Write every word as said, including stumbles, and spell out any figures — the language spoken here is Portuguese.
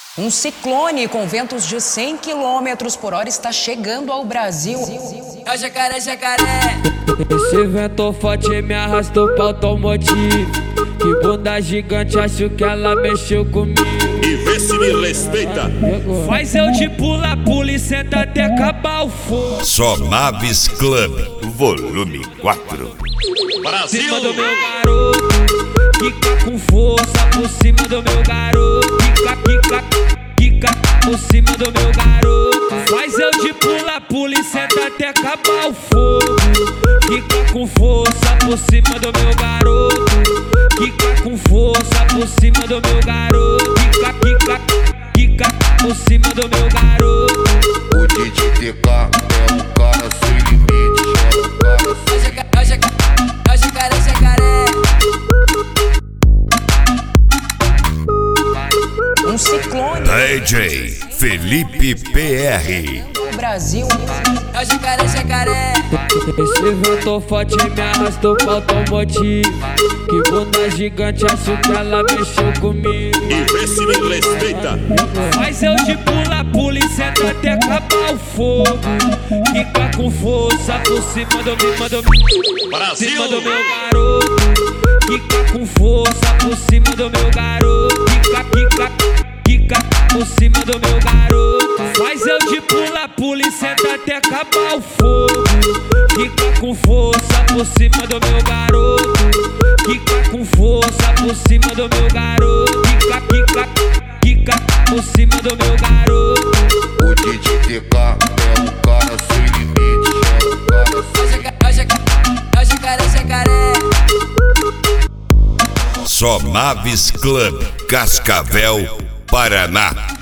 Um ciclone com ventos de cem quilômetros por hora está chegando ao Brasil. É o jacaré, jacaré. Esse vento forte me arrastou pra automotivo. Que bunda gigante, acho que ela mexeu comigo. E vê se me respeita. Faz eu de pula, pula e senta até acabar o fogo. Só Mavis Club, volume quatro. Brasil! Cima do meu garoto, quica com força por cima do meu garoto. Quica, quica, quica por cima do meu garoto. Faz eu de pula, pula e senta até acabar o fogo. Quica com força por cima do meu garoto. Quica com força por cima do meu garoto. Quica, quica, quica por cima do meu garoto. O D J T K é um cara sem limite. É um cara sem limite. É o jacaré, é o jacaré, jacaré. Um ciclone D J Felipe P R. no Brasil. É o jacaré, jacaré. Esse vento forte me arrastou pra automotivo. Que bunda gigante, acho que ela mexeu comigo. E vê se me respeita. Faz eu de pula, pula e senta até acabar o fogo. Quica com força por cima do meu, do meu, Brasil! cima do meu garoto. Quica com força por cima do meu garoto. Quica, quica, quica por cima do meu garoto. Faz eu de pula, pula e senta até acabar o fogo. Quica com força por cima do meu garoto. Quica com força por cima do meu garoto. Quica, quica, quica por cima do meu garoto. O D J T K é um cara sem limite. É um cara sem limite. É o jacaré, é o jacaré, jacaré. Só Mavis Club, Cascavel, Paraná.